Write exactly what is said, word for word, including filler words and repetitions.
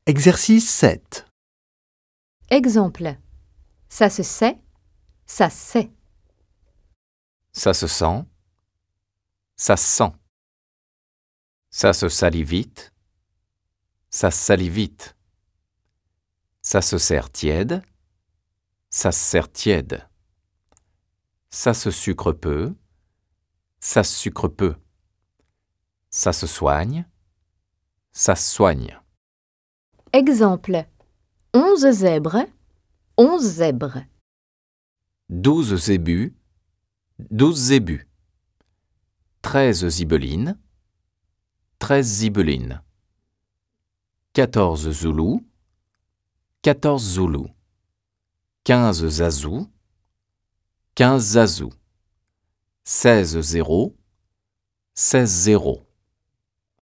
Exercice sept. Exemple. Ça se sait, ça sait. Ça se sent, ça se sent. Ça se salit vite, ça se salit vite. Ça se sert tiède, ça se sert tiède. Ça se sucre peu, ça se sucre peu. Ça se soigne, ça se soigne. Exemple. Onze zèbres, onze zèbres. Douze zébus, douze zébus. Treize zibelines, treize zibelines. Quatorze zoulous, quatorze zoulous. Quinze zazous, quinze zazous. Seize zéros, seize zéros.